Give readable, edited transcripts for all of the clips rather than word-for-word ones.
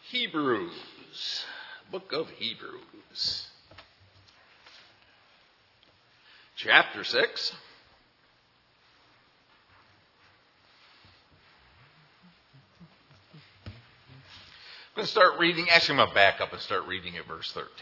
Hebrews, book of Hebrews, chapter 6. I'm going to start reading, actually I'm going to back up and start reading at verse 13.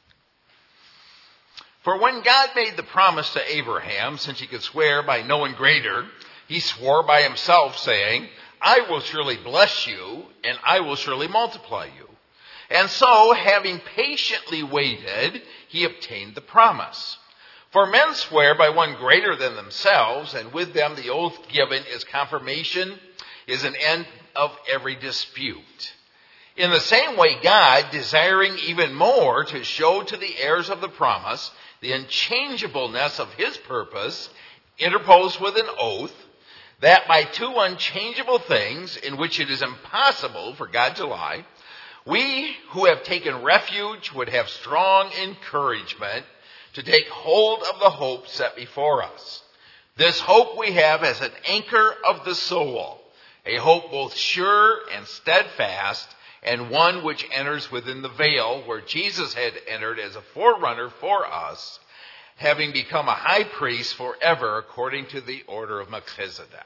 For when God made the promise to Abraham, since he could swear by no one greater, he swore by himself, saying, I will surely bless you, and I will surely multiply you. And so, having patiently waited, he obtained the promise. For men swear by one greater than themselves, and with them the oath given as confirmation is an end of every dispute. In the same way, God, desiring even more to show to the heirs of the promise the unchangeableness of his purpose, interposed with an oath, that by two unchangeable things, in which it is impossible for God to lie, we who have taken refuge would have strong encouragement to take hold of the hope set before us. This hope we have as an anchor of the soul, a hope both sure and steadfast, and one which enters within the veil where Jesus had entered as a forerunner for us, having become a high priest forever according to the order of Melchizedek.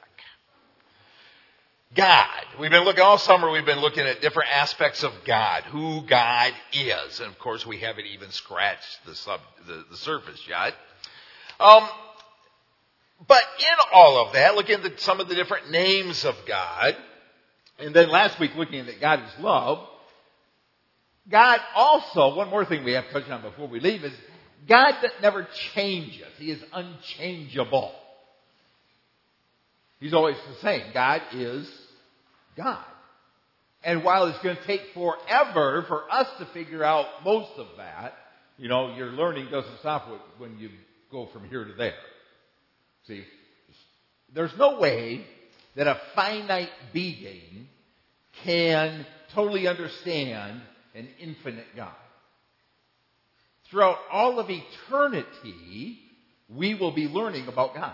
God. All summer we've been looking at different aspects of God, who God is. And of course we haven't even scratched the surface yet. But in all of that, looking at some of the different names of God, and then last week looking at God is love, God also, one more thing we have to touch on before we leave is God that never changes. He is unchangeable. He's always the same. God is God. And while it's going to take forever for us to figure out most of that, your learning doesn't stop when you go from here to there. See, there's no way that a finite being can totally understand an infinite God. Throughout all of eternity, we will be learning about God.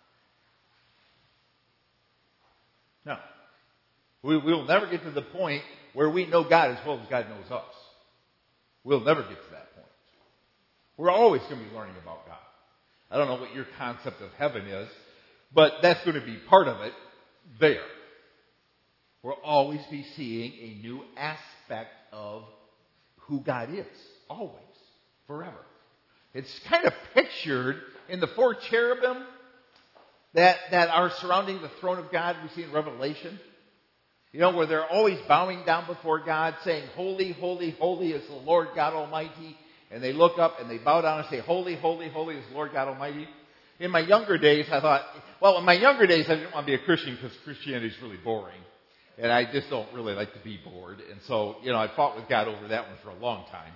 No. We'll never get to the point where we know God as well as God knows us. We'll never get to that point. We're always going to be learning about God. I don't know what your concept of heaven is, but that's going to be part of it there. We'll always be seeing a new aspect of who God is. Always. Forever. It's kind of pictured in the four cherubim that are surrounding the throne of God we see in Revelation. Where they're always bowing down before God, saying, Holy, holy, holy is the Lord God Almighty. And they look up and they bow down and say, Holy, holy, holy is the Lord God Almighty. In my younger days, I thought, I didn't want to be a Christian because Christianity is really boring. And I just don't really like to be bored. And so, I fought with God over that one for a long time.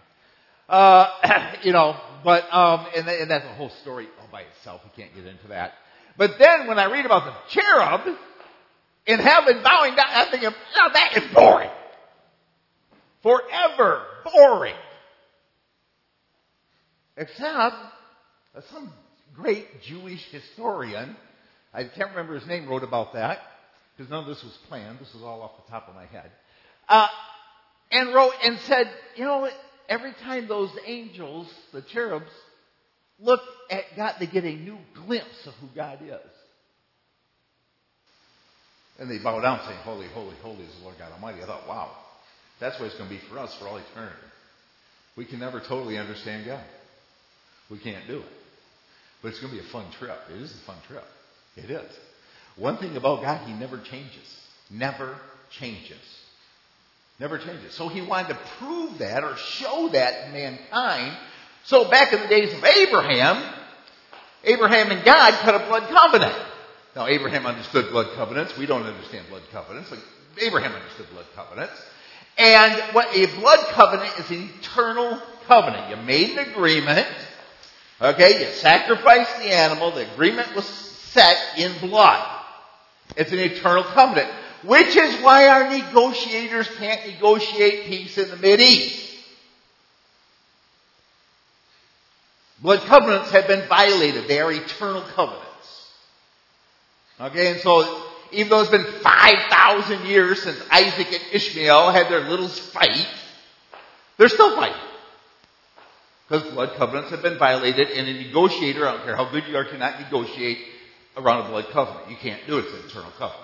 And that's a whole story all by itself. We can't get into that. But then when I read about the cherub in heaven bowing down, I'm thinking, that is boring. Forever boring. Except some great Jewish historian, I can't remember his name, wrote about that, because none of this was planned. This was all off the top of my head. And wrote and said, every time those angels, the cherubs, look at God, they get a new glimpse of who God is. And they bow down saying, Holy, holy, holy is the Lord God Almighty. I thought, wow, that's what it's going to be for us for all eternity. We can never totally understand God. We can't do it. But it's going to be a fun trip. It is a fun trip. It is. One thing about God, He never changes. Never changes. Never changes. So He wanted to prove that or show that to mankind. So back in the days of Abraham and God cut a blood covenant. Now Abraham understood blood covenants. We don't understand blood covenants. But Abraham understood blood covenants. And what a blood covenant is an eternal covenant. You made an agreement. Okay, you sacrificed the animal. The agreement was set in blood. It's an eternal covenant. Which is why our negotiators can't negotiate peace in the Mideast. Blood covenants have been violated. They are eternal covenants. Okay, and so even though it's been 5,000 years since Isaac and Ishmael had their little fight, they're still fighting. Because blood covenants have been violated, and a negotiator, I don't care how good you are, cannot negotiate around a blood covenant. You can't do it. It's an eternal covenant.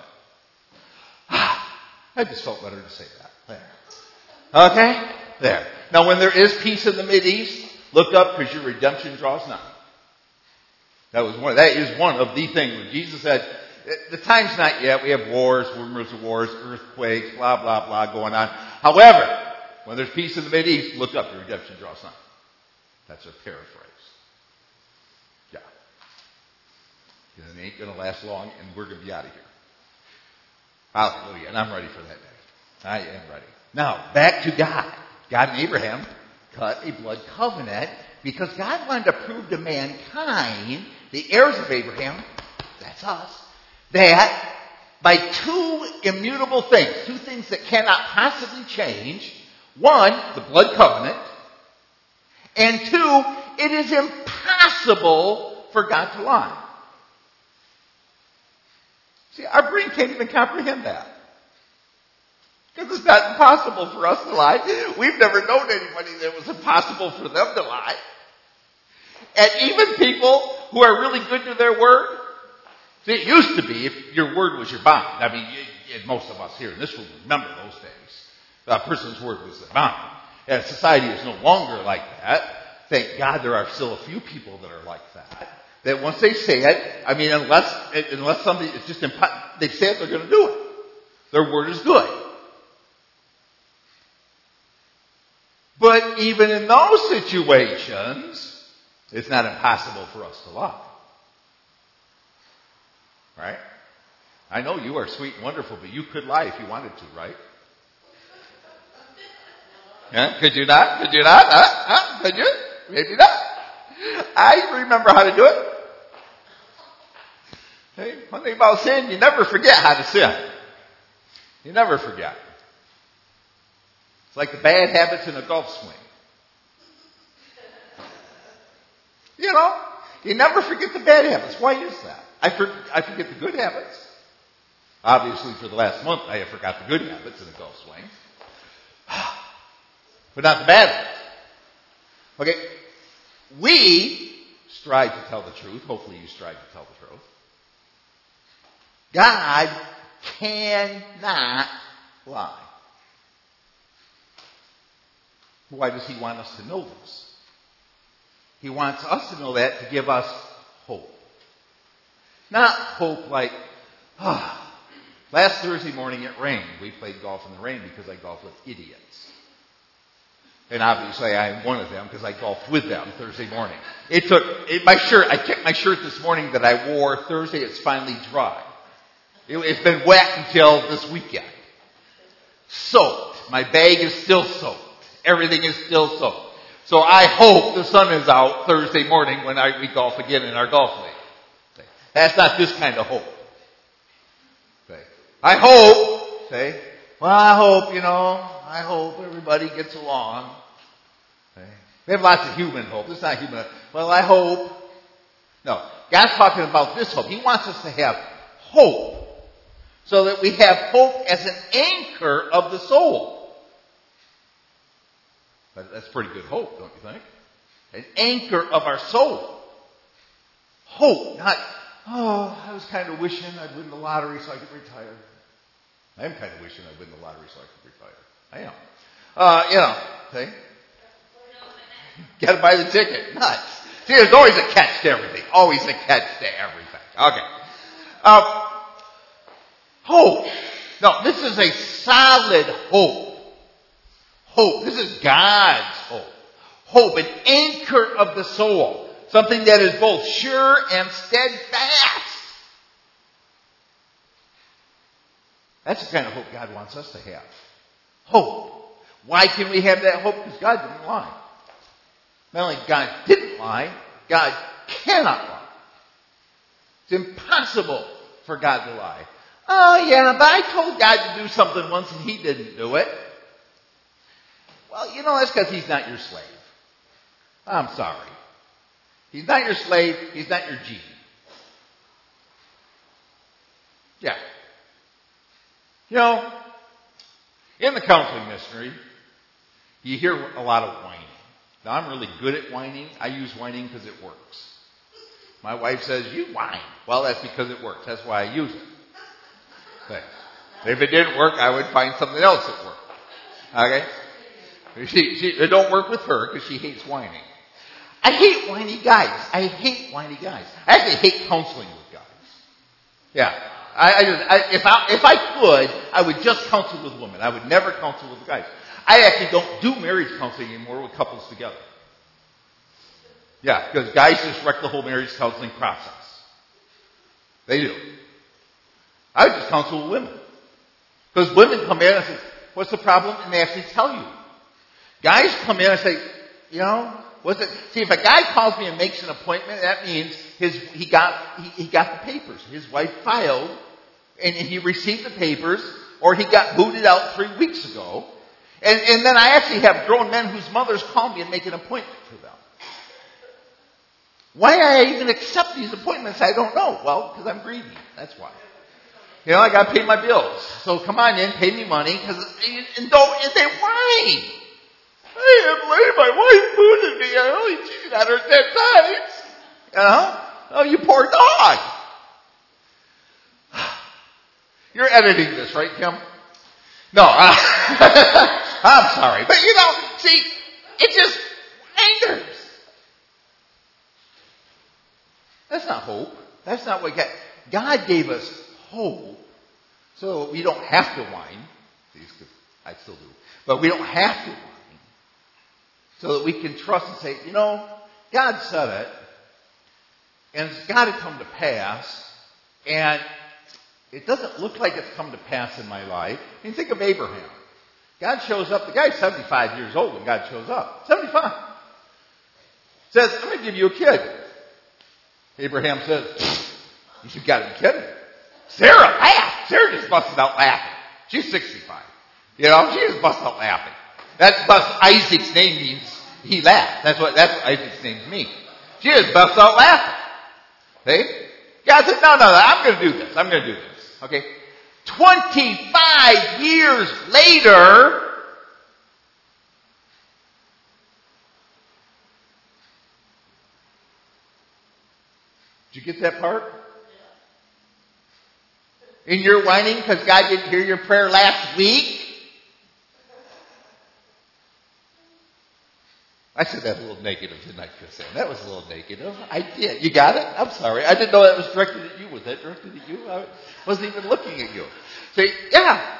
I just felt better to say that. There. Okay? There. Now, when there is peace in the Mideast, look up because your redemption draws nigh. That is one of the things. When Jesus said, the time's not yet. We have wars, rumors of wars, earthquakes, blah, blah, blah going on. However, when there's peace in the Mideast, look up. Your redemption draws nigh. That's a paraphrase. Yeah. Because it ain't going to last long, and we're going to be out of here. Hallelujah. And I'm ready for that day. I am ready. Now, back to God. God and Abraham cut a blood covenant because God wanted to prove to mankind, the heirs of Abraham, that's us, that by two immutable things, two things that cannot possibly change, one, the blood covenant, and two, it is impossible for God to lie. See, our brain can't even comprehend that. Because it's not impossible for us to lie. We've never known anybody that it was impossible for them to lie. And even people who are really good to their word, see, it used to be if your word was your bond. I mean, most of us here in this room remember those days. A person's word was their bond. And society is no longer like that. Thank God there are still a few people that are like that. That once they say it, I mean, unless somebody, it's just impossible, they say it, they're going to do it. Their word is good. But even in those situations, it's not impossible for us to lie. Right? I know you are sweet and wonderful, but you could lie if you wanted to, right? Yeah? Could you not? Could you not? Could you? Maybe not. I remember how to do it. Hey, one thing about sin, you never forget how to sin. You never forget. It's like the bad habits in a golf swing. You know, you never forget the bad habits. Why is that? I forget the good habits. Obviously, for the last month, I have forgot the good habits in a golf swing. But not the bad ones. Okay, we strive to tell the truth. Hopefully you strive to tell the truth. God cannot lie. Why does he want us to know this? He wants us to know that to give us hope. Not hope like, last Thursday morning it rained. We played golf in the rain because I golf with idiots. And obviously I am one of them because I golfed with them Thursday morning. I checked my shirt this morning that I wore Thursday. It's finally dry. It's been wet until this weekend. Soaked. My bag is still soaked. Everything is still soaked. So I hope the sun is out Thursday morning when we golf again in our golf league. That's not this kind of hope. I hope, I hope everybody gets along. We have lots of human hope. It's not human hope. Well, I hope. No, God's talking about this hope. He wants us to have hope. So that we have hope as an anchor of the soul. That's pretty good hope, don't you think? An anchor of our soul. Hope, not, I was kind of wishing I'd win the lottery so I could retire. I am kind of wishing I'd win the lottery so I could retire. I am. See? Got to buy the ticket. Nuts. See, there's always a catch to everything. Always a catch to everything. Okay. Hope. No, this is a solid hope. Hope. This is God's hope. Hope, an anchor of the soul. Something that is both sure and steadfast. That's the kind of hope God wants us to have. Hope. Why can we have that hope? Because God didn't lie. Not only God didn't lie, God cannot lie. It's impossible for God to lie. Oh, yeah, but I told God to do something once and he didn't do it. Well, that's because he's not your slave. I'm sorry. He's not your slave. He's not your genie. Yeah. You know, in the counseling ministry, you hear a lot of whining. Now, I'm really good at whining. I use whining because it works. My wife says, you whine. Well, that's because it works. That's why I use it. Thanks. If it didn't work, I would find something else that worked. Okay? It don't work with her because she hates whining. I hate whiny guys. I actually hate counseling with guys. Yeah. If I could, I would just counsel with women. I would never counsel with guys. I actually don't do marriage counseling anymore with couples together. Yeah, because guys just wreck the whole marriage counseling process. They do. I would just counsel with women. Because women come in and say, what's the problem? And they actually tell you. Guys come in and say, you know, what's it? See, if a guy calls me and makes an appointment, that means he got the papers. His wife filed, and he received the papers, or he got booted out 3 weeks ago. And then I actually have grown men whose mothers call me and make an appointment for them. Why I even accept these appointments, I don't know. Well, because I'm greedy. That's why. You know, I got to pay my bills. So come on in, pay me money, and they whine. I can't believe my wife booted me. I only cheated on her 10 times. You know? Oh, you poor dog. You're editing this, right, Kim? No, I'm sorry. But, you know, see, it just angers. That's not hope. That's not what God gave us hope so we don't have to whine. I still do. But we don't have to whine. So that we can trust and say, you know, God said it, and it's got to come to pass, and it doesn't look like it's come to pass in my life. I mean, think of Abraham. God shows up. The guy's 75 years old when God shows up. 75. Says, I'm going to give you a kid. Abraham says, you've got to be kidding. Sarah laughed. Sarah just busted out laughing. She's 65. You know, she just busted out laughing. That's Isaac's name means he laughed. That's what Isaac's name means. She just busts out laughing. See? God said, no, I'm going to do this. Okay? 25 years later, did you get that part? And you're whining because God didn't hear your prayer last week? I said that a little negative, didn't I, Chris? That was a little negative. I did. You got it? I'm sorry. I didn't know that was directed at you. Was that directed at you? I wasn't even looking at you. See, yeah.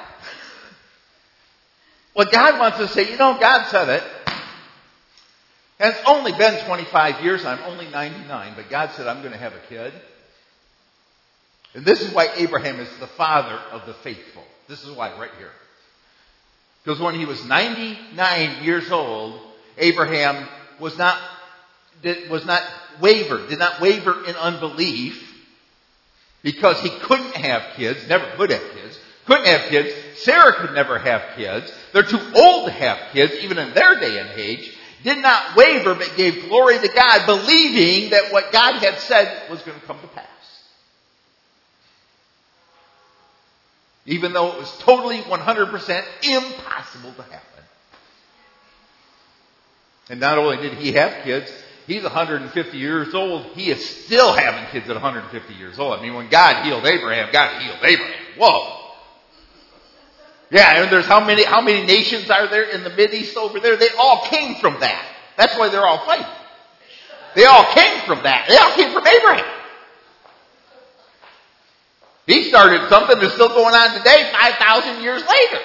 Well, God wants to say, you know, God said it. And it's only been 25 years. I'm only 99. But God said, I'm going to have a kid. And this is why Abraham is the father of the faithful. This is why, right here. Because when he was 99 years old, Abraham did not waver in unbelief because he couldn't have kids, never could have kids, couldn't have kids. Sarah could never have kids. They're too old to have kids, even in their day and age. Did not waver, but gave glory to God, believing that what God had said was going to come to pass. Even though it was totally 100% impossible to happen. And not only did he have kids, he's 150 years old. He is still having kids at 150 years old. I mean, when God healed Abraham, God healed Abraham. Whoa. Yeah, and there's how many nations are there in the Mideast over there? They all came from that. That's why they're all fighting. They all came from that. They all came from Abraham. He started something that's still going on today, 5,000 years later.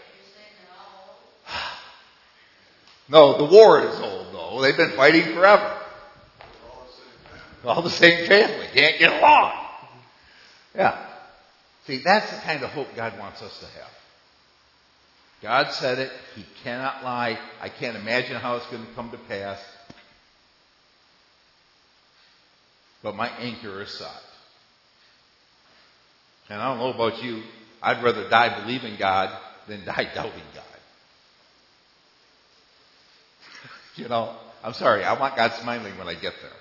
No, the war is old, though. They've been fighting forever. All the same family. Can't get along. Yeah. See, that's the kind of hope God wants us to have. God said it. He cannot lie. I can't imagine how it's going to come to pass. But my anchor is set. And I don't know about you. I'd rather die believing God than die doubting God. You know, I'm sorry. I want God smiling when I get there.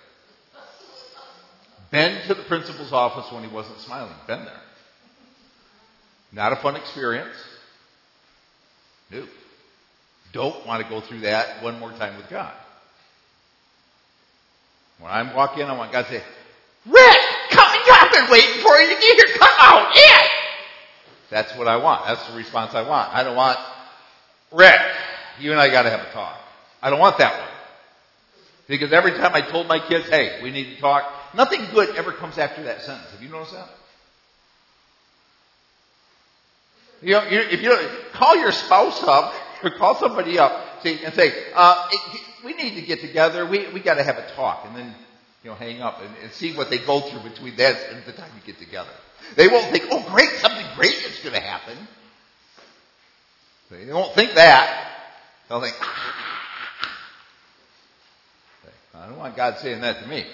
Been to the principal's office when he wasn't smiling. Been there. Not a fun experience. No. Don't want to go through that one more time with God. When I walk in, I want God to say, Rick, come, I've been waiting for you to get here. Come out, yeah. That's what I want. That's the response I want. I don't want, Rick, you and I got to have a talk. I don't want that one. Because every time I told my kids, hey, we need to talk, nothing good ever comes after that sentence. Have you noticed that? You know, if you don't, call your spouse up or call somebody up and say, we need to get together. We got to have a talk, and then hang up and see what they go through between that and the time you get together. They won't think, oh, great, something great is going to happen. They won't think that. They'll think, I don't want God saying that to me.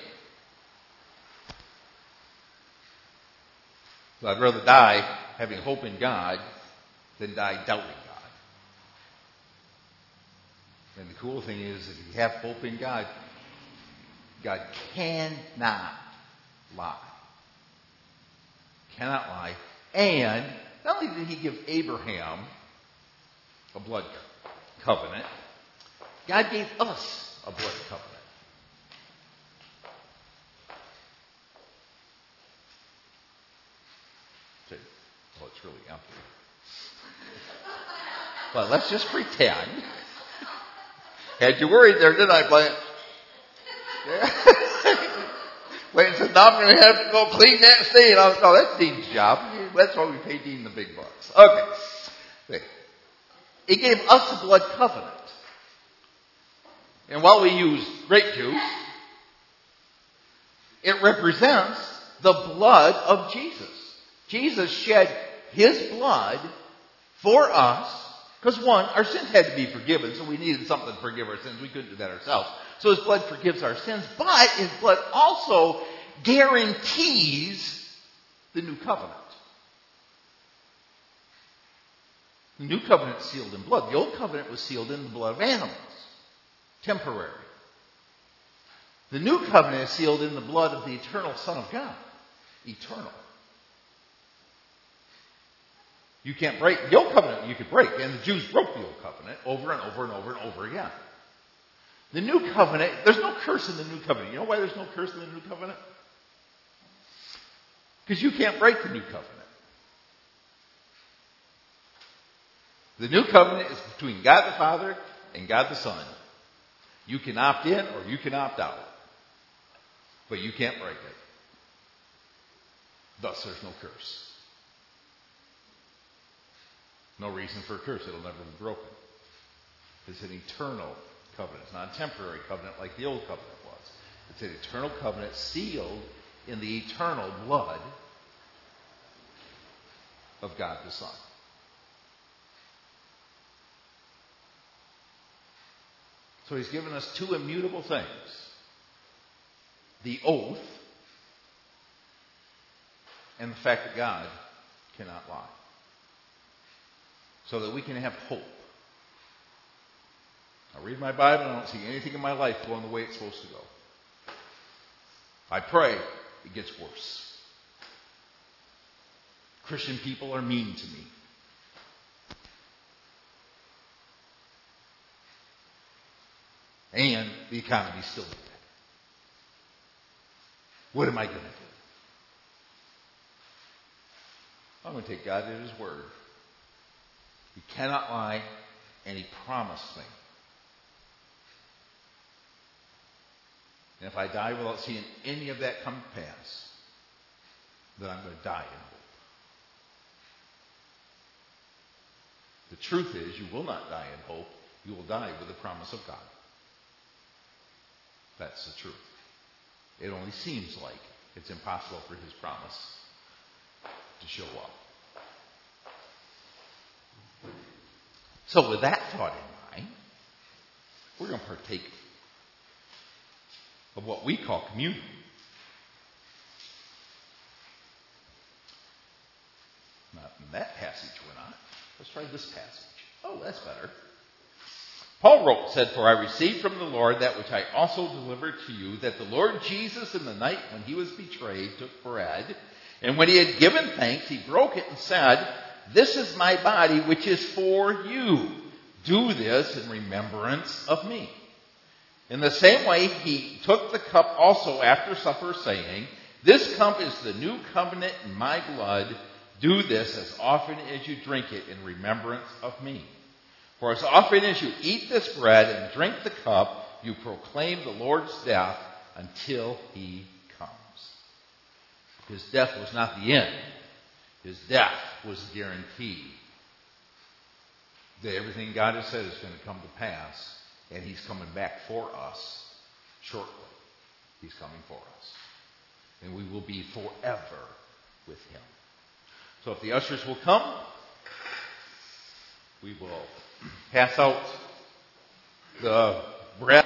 So I'd rather die having hope in God than die doubting God. And the cool thing is, if you have hope in God, God cannot lie. Cannot lie. And not only did he give Abraham a blood covenant, God gave us a blood covenant. Oh, it's really empty. But let's just pretend. Had you worried there, didn't I, Blaine? Yeah. Blaine said, now I'm going to have to go clean that stain. I was, oh, that's Dean's job. That's why we pay Dean the big bucks. Okay. He gave us a blood covenant. And while we use grape juice, it represents the blood of Jesus. Jesus shed his blood for us, because one, our sins had to be forgiven, so we needed something to forgive our sins. We couldn't do that ourselves. So his blood forgives our sins, but his blood also guarantees the new covenant. The new covenant is sealed in blood. The old covenant was sealed in the blood of animals. Temporary. The new covenant is sealed in the blood of the eternal Son of God. Eternal. You can't break the old covenant. You could break, and the Jews broke the old covenant over and over and over and over again. The new covenant, there's no curse in the new covenant. You know why there's no curse in the new covenant? Because you can't break the new covenant. The new covenant is between God the Father and God the Son. You can opt in or you can opt out, but you can't break it. Thus, there's no curse. No reason for a curse. It'll never be broken. It's an eternal covenant. It's not a temporary covenant like the old covenant was. It's an eternal covenant sealed in the eternal blood of God the Son. So he's given us two immutable things. The oath and the fact that God cannot lie. So that we can have hope. I read my Bible and I don't see anything in my life going the way it's supposed to go. I pray, it gets worse. Christian people are mean to me. And the economy's still bad. What am I going to do? I'm going to take God at his word. He cannot lie, and he promised me. And if I die without seeing any of that come to pass, then I'm going to die in hope. The truth is, you will not die in hope. You will die with the promise of God. That's the truth. It only seems like it's impossible for his promise to show up. So with that thought in mind, we're going to partake of what we call communion. Not in that passage we're not. Let's try this passage. Oh, that's better. Paul wrote, said, "For I received from the Lord that which I also delivered to you, that the Lord Jesus in the night when he was betrayed took bread, and when he had given thanks, he broke it and said, This is my body, which is for you. Do this in remembrance of me. In the same way, he took the cup also after supper, saying, This cup is the new covenant in my blood. Do this as often as you drink it in remembrance of me. For as often as you eat this bread and drink the cup, you proclaim the Lord's death until he comes. His death was not the end. His death was guaranteed. That everything God has said is going to come to pass, and he's coming back for us shortly. He's coming for us. And we will be forever with him. So if the ushers will come, we will pass out the bread.